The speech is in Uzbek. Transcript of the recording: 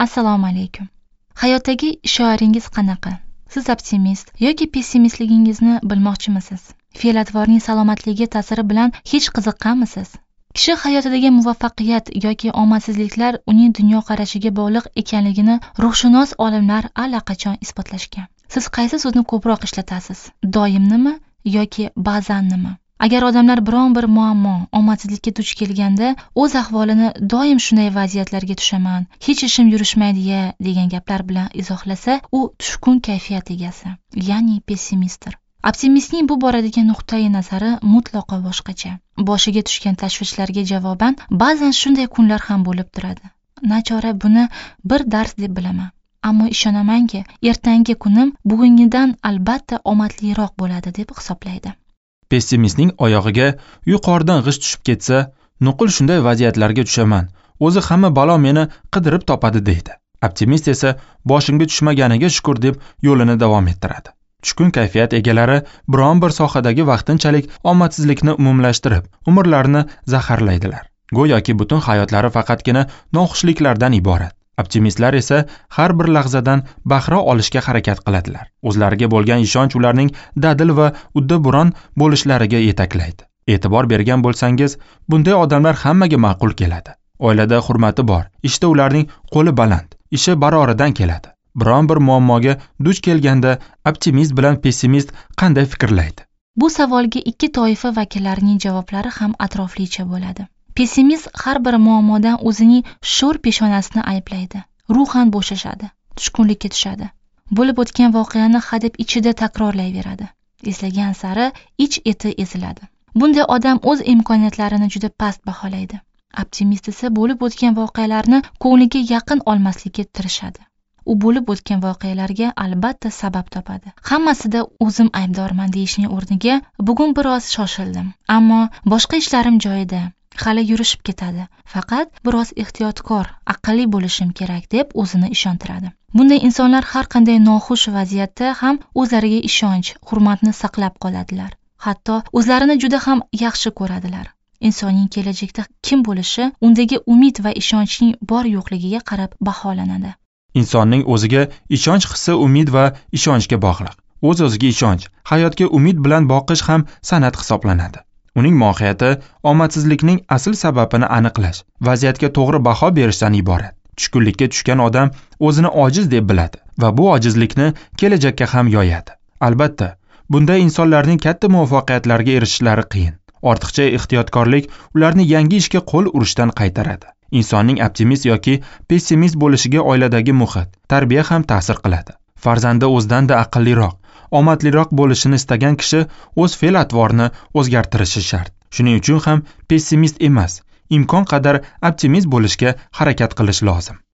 Assalomu alaykum. Hayotdagi shioringiz qanaqa? Siz optimist yoki pessimistligingizni bilmoqchimisiz? Fe'l-atvorning salomatligiga ta'siri bilan hech qiziqqanmisiz? Kishi hayotidagi muvaffaqiyat yoki omadsizliklar uning dunyoqarashiga bog'liq ekanligini ruhshunos olimlar allaqachon isbotlashgan. Siz qaysi so'zni ko'proq ishlatasiz? Doimnimi yoki ba'zannimi? Agar odamlar biron bir muammo, omadsizlikka duch kelganda o'z ahvolini doim shunday vaziyatlarga tushaman, hech ishim yurishmaydi-ya degan gaplar bilan izohlasa, u tushkun kayfiyat egasi, ya'ni pessimistdir. Optimistning bu boradagi nuqtai nazari mutlaqo boshqacha. Boshiga tushgan tashvishlarga javoban ba'zan shunday kunlar ham bo'lib turadi. Nachora buni bir dars deb bilaman. Ammo ishonamanki, ertangi kunim bugungidan albatta omadliroq bo'ladi deb hisoblaydi. Pessimistning oyog'iga yuqoridan g'isht tushib ketsa, nuqul shunday vaziyatlarga tushaman. O'zi hamma balo meni qidirib topadi deydi. Optimist esa boshimga tushmaganiga shukr deb yo'lini davom ettiradi. Tushkun kayfiyat egalari biron bir sohadagi vaqtinchalik omadsizlikni umumlashtirib, umrlarini zaharlaydilar. Go'yoki butun hayotlari faqatgina noxushliklardan iborat. Optimistlar esa har bir lahzadan bahra olishga harakat qiladilar. O'zlariga bo'lgan ishonch ularning dadil va uddaburon bo'lishlariga yetaklaydi. E'tibor bergan bo'lsangiz, bunday odamlar hammaga ma'qul keladi. Oilada hurmati bor, ishda ularning qo'li baland, ishi baroridan keladi. Biron bir muammoga duch kelganda optimist bilan pessimist qanday fikrlaydi? Bu savolga ikki toifa vakillarining javoblari ham atroflicha bo'ladi. Pessimist har bir muammodan o'zining sho'r peshonasini ayblaydi. Ruhan bo'shashadi, tushkunlikka tushadi. Bo'lib o'tgan voqeani hadeb ichida takrorlayveradi. Eslagan sari ich eti eziladi. Bunday odam o'z imkoniyatlarini juda past baholaydi. Optimist esa bo'lib o'tgan voqealarni ko'ngliga yaqin olmaslikka tirishadi. U bo'lib o'tgan voqealarga albatta sabab topadi. Hammasida o'zim aybdorman deyishning o'rniga bugun biroz shoshildim, ammo boshqa ishlarim joyida. Hali yurishib ketadi. Faqat biroz ehtiyotkor, aqlli bo'lishim kerak deb o'zini ishontiradi. Bunday insonlar har qanday noxush vaziyatda ham o'zlariga ishonch, hurmatni saqlab qoladilar. Hatto o'zlarini juda ham yaxshi ko'radilar. Insonning kelajakda kim bo'lishi undagi umid va ishonchning bor yo'qligiga qarab baholanadi. Insonning o'ziga ishonch hissi umid va ishonchga bog'liq. O'z-o'ziga ishonch, hayotga umid bilan boqish ham san'at hisoblanadi. Uning mohiyati omadsizlikning asl sababini aniqlash, vaziyatga to'g'ri baho berishdan iborat. Tushkunlikka tushgan odam o'zini ojiz deb biladi va bu ojizlikni kelajakka ham yoyadi. Albatta, bunday insonlarning katta muvaffaqiyatlarga erishishlari qiyin. Ortiqcha ehtiyotkorlik ularni yangi ishga qo'l urishdan qaytaradi. Insonning optimist yoki pessimist bo'lishiga oiladagi muhit, tarbiya ham ta'sir qiladi. Farzandi o'zidan-da aqlliroq, omadliroq bo'lishini istagan kishi o'z fe'l-atvorini o'zgartirishi shart. Shuning uchun ham pessimist emas, imkon qadar optimist bo'lishga harakat qilish lozim.